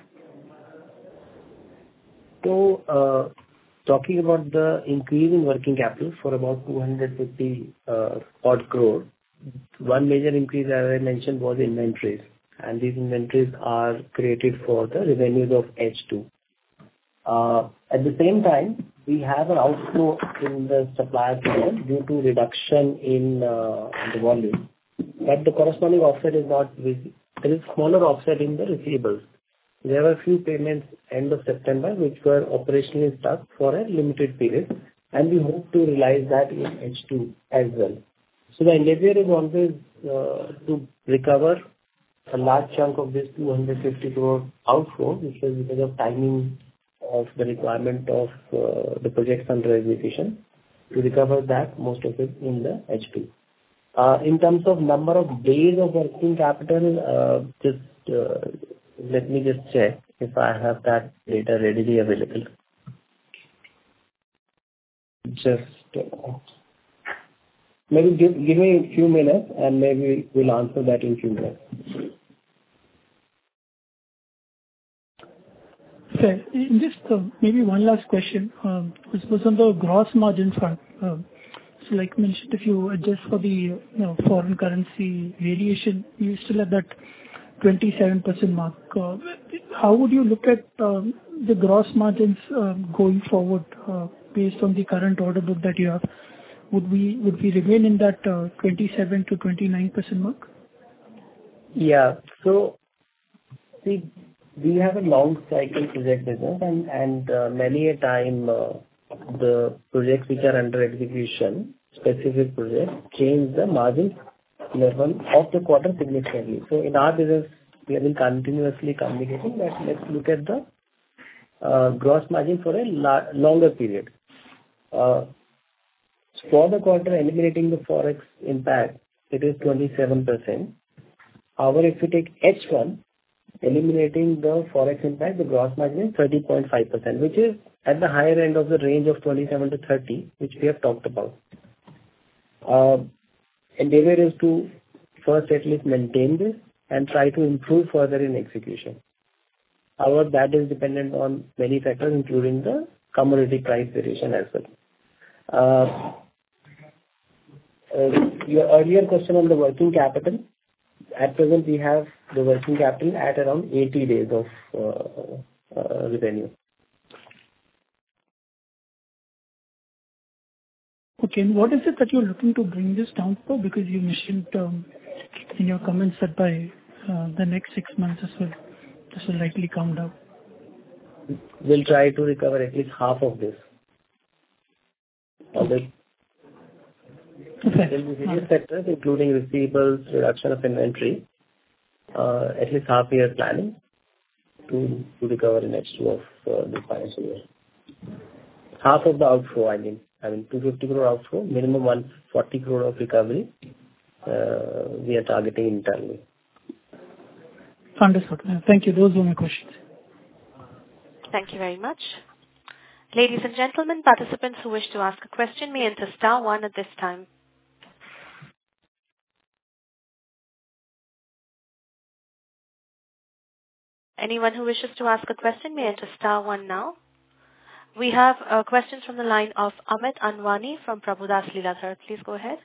So, uh, talking about the increase in working capital for about two hundred fifty uh, odd crore, one major increase, as I mentioned, was inventories, and these inventories are created for the revenues of H two. Uh, At the same time, we have an outflow in the supplier payment due to reduction in uh, the volume, but the corresponding offset is not visible. There is smaller offset in the receivables. There were a few payments end of September which were operationally stuck for a limited period, and we hope to realize that in H two as well. So the endeavor is always uh, to recover a large chunk of this two hundred fifty crore outflow, which was because of timing of the requirement of uh, the projects under execution, to recover that, most of it in the H two. Uh, in terms of number of days of working capital, uh, just uh, let me just check if I have that data readily available. Just uh, maybe give give me a few minutes, and maybe we'll answer that in few minutes. Fair. In Just uh, maybe one last question. Um, This was on the gross margin front. Um, So like mentioned, if you adjust for the, you know, foreign currency variation, you still at that twenty-seven percent mark. Uh, How would you look at um, the gross margins um, going forward, uh, based on the current order book that you have? Would we would we remain in that uh, twenty-seven to twenty-nine percent mark? Yeah. So, see, we have a long cycle project business, and and uh, many a time uh, the projects which are under execution, specific projects, change the margin level of the quarter significantly. So in our business, we have been continuously communicating that let's look at the uh, gross margin for a la- longer period. Uh, for the quarter, eliminating the forex impact, it is twenty-seven percent. However, if you take H one, eliminating the forex impact, the gross margin is thirty point five percent, which is at the higher end of the range of twenty-seven to thirty, which we have talked about. Uh, endeavor is to first at least maintain this and try to improve further in execution. However, that is dependent on many factors, including the commodity price variation as well. Uh, uh, your earlier question on the working capital, at present we have the working capital at around eighty days of uh, uh, revenue. Okay. And what is it that you're looking to bring this down for? Because you mentioned um, in your comments that by uh, the next six months this will, this will likely come down. We'll try to recover at least half of this. Okay. There will be various factors, including receivables, reduction of inventory, uh, at least half year planning to, to recover in H two of uh, the financial year. Half of the outflow, I mean. I mean, two hundred fifty crore outflow, minimum one hundred forty crore of recovery, uh, we are targeting internally. Understood. Thank you. Those were my questions. Thank you very much. Ladies and gentlemen, participants who wish to ask a question may enter star one at this time. Anyone who wishes to ask a question may enter star one now. We have a question from the line of Amit Anwani from Prabhudas Lilladher. Please go ahead.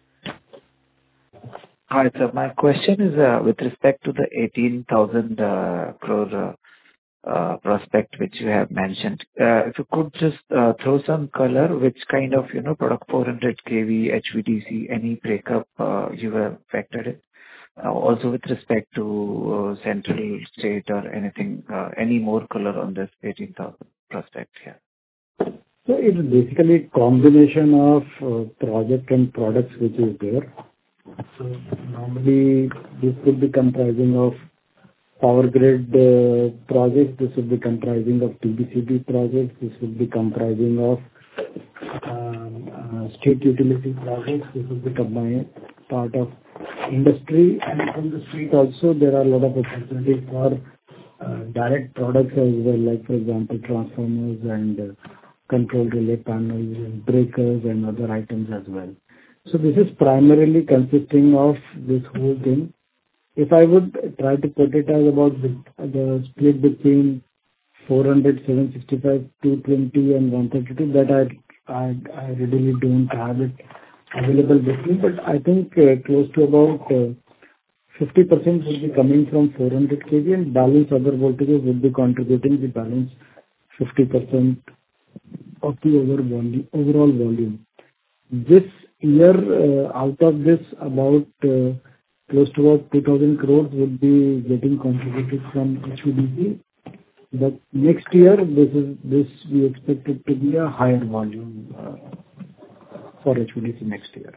Hi, sir. My question is uh, with respect to the eighteen thousand uh, crore uh, uh, prospect which you have mentioned. Uh, if you could just uh, throw some color, which kind of, you know, product four hundred kV, H V D C, any breakup uh, you have factored in? Uh, also with respect to uh, central, state or anything, uh, any more color on this eighteen thousand prospect here? So it's basically a combination of uh, project and products which is there. So normally this would be comprising of power grid uh, projects, this would be comprising of T B C B projects, this would be comprising of um, uh, state utility projects, this would be combined part of industry, and from the street also there are a lot of opportunities for uh, direct products as well, like for example transformers and uh, control relay panels and breakers and other items as well. So this is primarily consisting of this whole thing. If I would try to put it as about the, the split between four hundred, seven sixty-five, two twenty and one thirty-two, that I, I, I really don't have it available with me, but I think uh, close to about uh, fifty percent will be coming from four hundred kV and balance other voltages will be contributing the balance fifty percent of the over volume, overall volume. This year, uh, out of this, about uh, close to about two thousand crores would be getting contributed from H V D C. But next year, this is this we expect it to be a higher volume uh, for H V D C next year.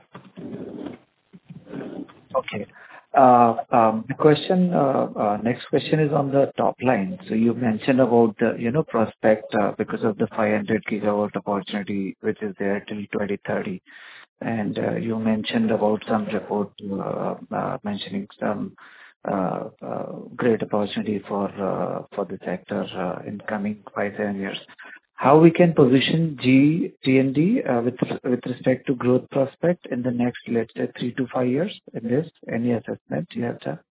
Okay. Uh, um, the question, uh, uh, next question is on the top line. So you mentioned about the, you know, prospect uh, because of the five hundred gigawatt opportunity which is there till twenty thirty. And uh, you mentioned about some report uh, uh, mentioning some uh, uh, great opportunity for uh, for the sector uh, in coming five, seven years. How we can position G T and D uh, with with respect to growth prospect in the next, let's say, three to five years in this? Any assessment you have done?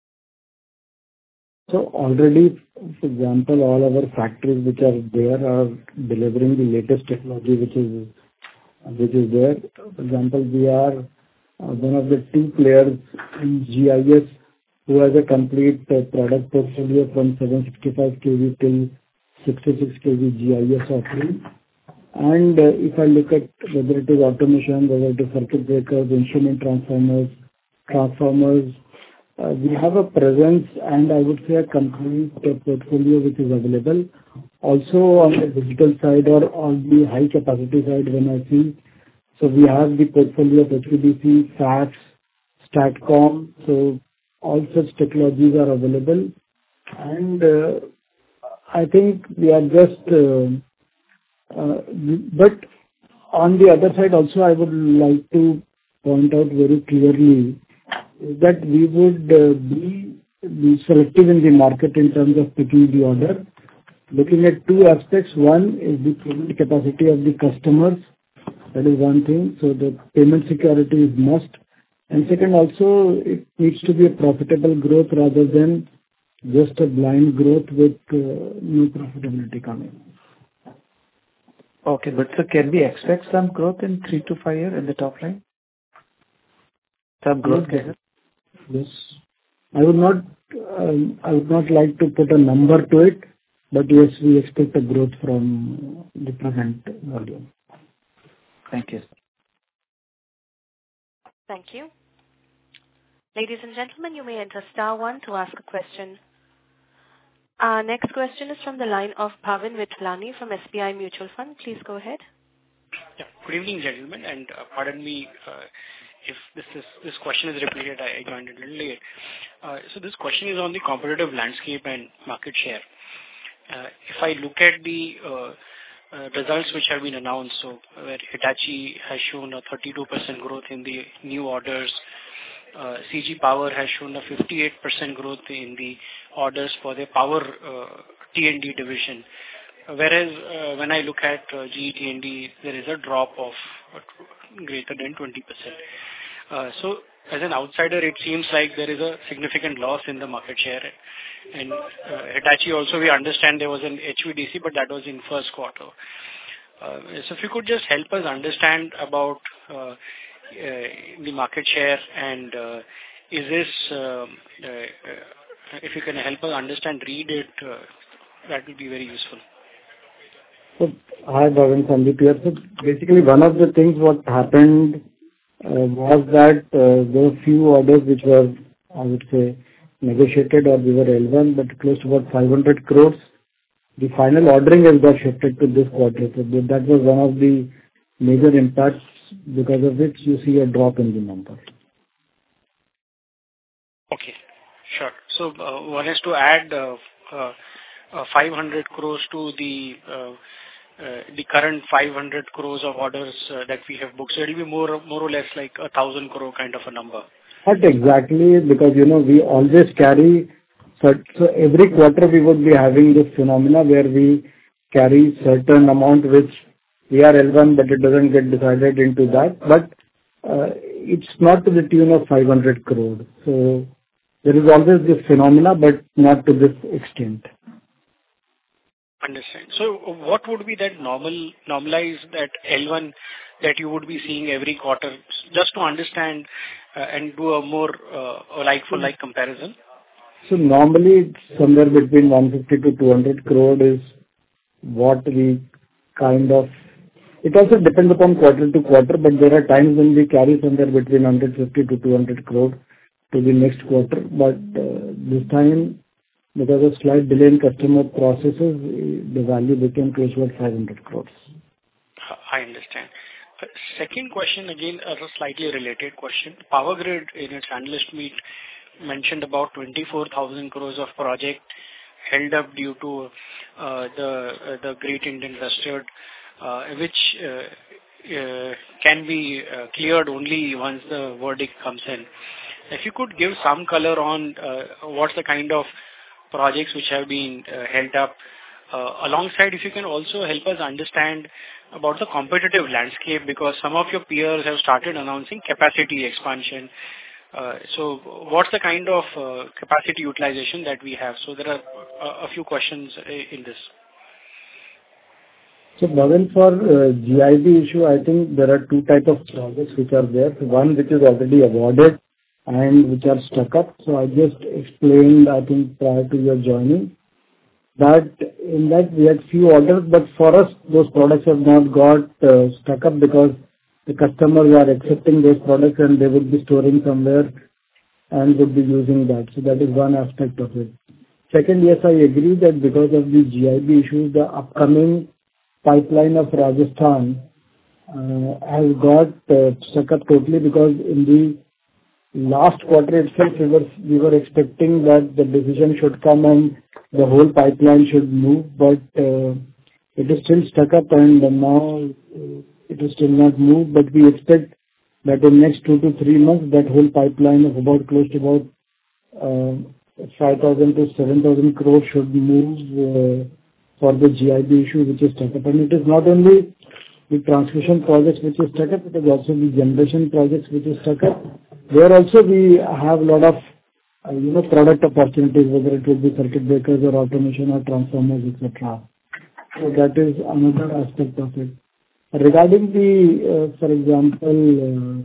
So already, for example, all our factories which are there are delivering the latest technology which is which is there. For example, we are uh, one of the two players in G I S who has a complete uh, product portfolio from seven sixty-five kV till sixty-six kV G I S offering. And uh, if I look at whether it is automation, whether it is circuit breakers, instrument transformers, transformers, uh, we have a presence and I would say a complete uh, portfolio which is available. Also on the digital side or on the high capacity side when I see, so we have the portfolio of H V D C, FACTS, STATCOM, so all such technologies are available. And uh, I think we are just, uh, uh, but on the other side also I would like to point out very clearly that we would uh, be, be selective in the market in terms of picking the order. Looking at two aspects. One is the payment capacity of the customers. That is one thing. So the payment security is must. And second also, it needs to be a profitable growth rather than just a blind growth with uh, no profitability coming. Okay, but so can we expect some growth in three to five years in the top line? Some growth? Yes. Yes. I would not, um, I would not like to put a number to it, but yes, we expect a growth from the present volume. Thank you. Thank you. Ladies and gentlemen, you may enter star one to ask a question. Our next question is from the line of Bhavin Vithlani from S B I Mutual Fund. Please go ahead. Yeah. Good evening, gentlemen, and uh, pardon me uh, if this is, this question is repeated. I, I joined a little late. Uh, so this question is on the competitive landscape and market share. Uh, if I look at the uh, uh, results which have been announced, so where Hitachi has shown a thirty-two percent growth in the new orders, uh, C G Power has shown a fifty-eight percent growth in the orders for their power uh, T and D division. Whereas uh, when I look at uh, G E T and D, there is a drop of uh, greater than twenty percent. Uh, so as an outsider, it seems like there is a significant loss in the market share. And uh, Hitachi also, we understand there was an H V D C, but that was in first quarter. Uh, so if you could just help us understand about uh, uh, the market share and uh, is this, uh, uh, if you can help us understand, read it, uh, that would be very useful. So, hi, Bhavin, Sandeep here. So basically, one of the things what happened uh, was that uh, there were few orders which were, I would say, negotiated or we were L one, but close to about five hundred crores. The final ordering has got shifted to this quarter. So that was one of the major impacts because of which you see a drop in the number. Okay, sure. So uh, one is to add uh, uh, uh, five hundred crores to the uh, uh, the current five hundred crores of orders uh, that we have booked. So it will be more more or less like a thousand crore kind of a number. Not exactly, because you know we always carry. So, so every quarter we would be having this phenomena where we carry certain amount which we are L one, but it doesn't get decided into that. But uh, it's not to the tune of five hundred crore. So there is always this phenomena, but not to this extent. Understand. So what would be that normal, normalized, that L one that you would be seeing every quarter, just to understand uh, and do a more uh, like-for-like comparison? So normally it's somewhere between one fifty to two hundred crore is what we kind of, it also depends upon quarter to quarter, but there are times when we carry somewhere between one fifty to two hundred crore to the next quarter. But uh, this time, because of slight delay in customer processes, the value became close to five hundred crores. I understand. Uh, second question, again, a slightly related question. Power Grid in its analyst meet mentioned about twenty-four thousand crores of project held up due to uh, the uh, the Great Indian Bustard, uh, which uh, uh, can be uh, cleared only once the verdict comes in. If you could give some color on uh, what's the kind of projects which have been uh, held up, uh, alongside if you can also help us understand about the competitive landscape, because some of your peers have started announcing capacity expansion. Uh, so what's the kind of uh, capacity utilization that we have? So there are uh, a few questions in this. So Bhavin, for uh, G I B issue, I think there are two types of projects which are there. One which is already awarded and which are stuck up. So I just explained, I think, prior to your joining, that in that we had few orders, but for us, those products have not got uh, stuck up because the customers are accepting those products and they would be storing somewhere and would be using that. So that is one aspect of it. Second, yes, I agree that because of the G I B issues, the upcoming pipeline of Rajasthan uh, has got uh, stuck up totally, because in the last quarter itself we were, we were expecting that the decision should come and the whole pipeline should move, but uh, it is still stuck up and now uh, it is still not moved, but we expect that in next two to three months, that whole pipeline of about close to about uh, five thousand to seven thousand crores should move uh, for the G I B issue which is stuck up. And it is not only the transmission projects which is stuck up, it is also the generation projects which is stuck up. There also we have a lot of uh, you know product opportunities, whether it will be circuit breakers or automation or transformers, et cetera. So that is another aspect of it. Regarding the, uh, for example,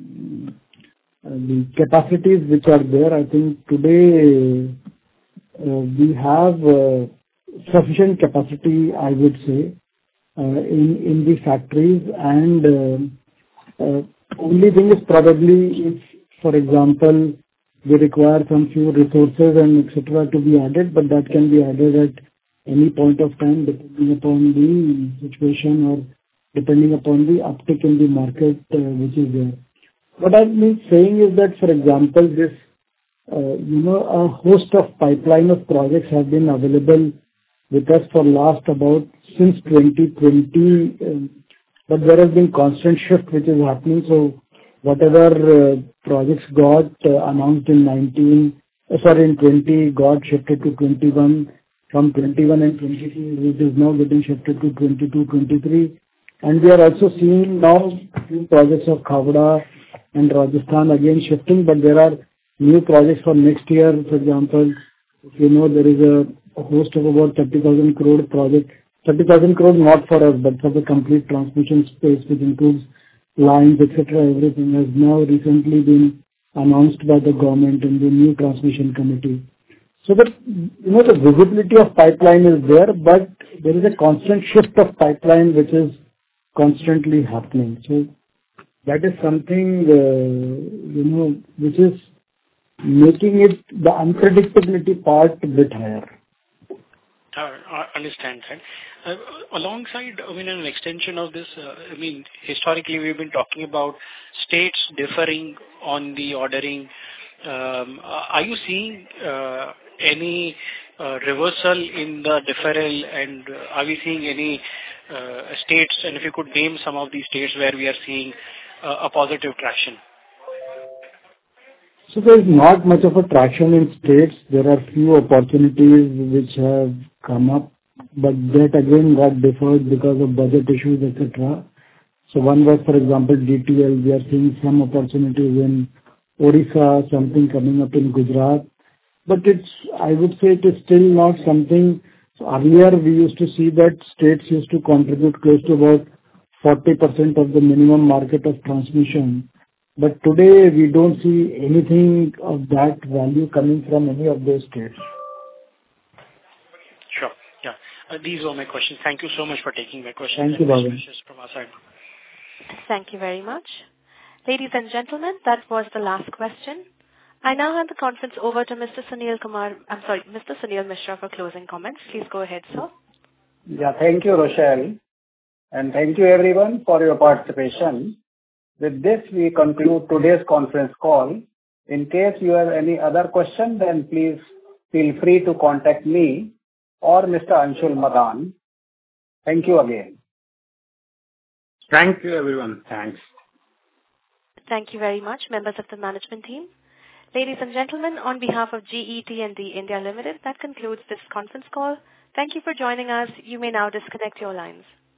uh, the capacities which are there, I think today uh, we have uh, sufficient capacity, I would say, uh, in in the factories, and uh, uh, only thing is probably if, for example, we require some few resources and et cetera to be added, but that can be added at any point of time depending upon the situation or depending upon the uptick in the market uh, which is there. What I mean saying is that, for example, this, uh, you know, a host of pipeline of projects have been available with us for last about since twenty twenty, uh, but there has been constant shift which is happening. So whatever uh, projects got uh, announced in nineteen, uh, sorry, in twenty got shifted to twenty-one, from twenty-one and twenty-two, which is now getting shifted to twenty-two, twenty-three. And we are also seeing now few projects of Khavda and Rajasthan again shifting, but there are new projects for next year. For example, if you know, there is a host of about thirty thousand crore project. thirty thousand crore not for us, but for the complete transmission space, which includes lines, et cetera. Everything has now recently been announced by the government in the new transmission committee. So that, you know, the visibility of pipeline is there, but there is a constant shift of pipeline which is constantly happening. So that is something, uh, you know, which is making it, the unpredictability part a bit higher. Uh, I understand that. Uh, alongside, I mean, an extension of this, uh, I mean, historically we've been talking about states differing on the ordering. Um, are you seeing uh, any uh, reversal in the deferral, and uh, are we seeing any uh, states, and if you could name some of these states where we are seeing uh, a positive traction? So there is not much of a traction in states. There are few opportunities which have come up, but that again got deferred because of budget issues, et cetera. So one was, for example, D T L. We are seeing some opportunities in Odisha, something coming up in Gujarat. But it's, I would say it is still not something. So earlier we used to see that states used to contribute close to about forty percent of the minimum market of transmission. But today we don't see anything of that value coming from any of those states. Sure. Yeah. Uh, these were my questions. Thank you so much for taking my questions. Thank you, Bhavin. From our side. Thank you very much. Ladies and gentlemen, that was the last question. I now hand the conference over to Mister Sunil Kumar, I'm sorry, Mister Sunil Mishra for closing comments. Please go ahead, sir. Yeah, thank you, Rochelle. And thank you everyone for your participation. With this, we conclude today's conference call. In case you have any other question, then please feel free to contact me or Mister Anshul Madan. Thank you again. Thank you, everyone. Thanks. Thank you very much, members of the management team. Ladies and gentlemen, on behalf of G E T and D India Limited, that concludes this conference call. Thank you for joining us. You may now disconnect your lines.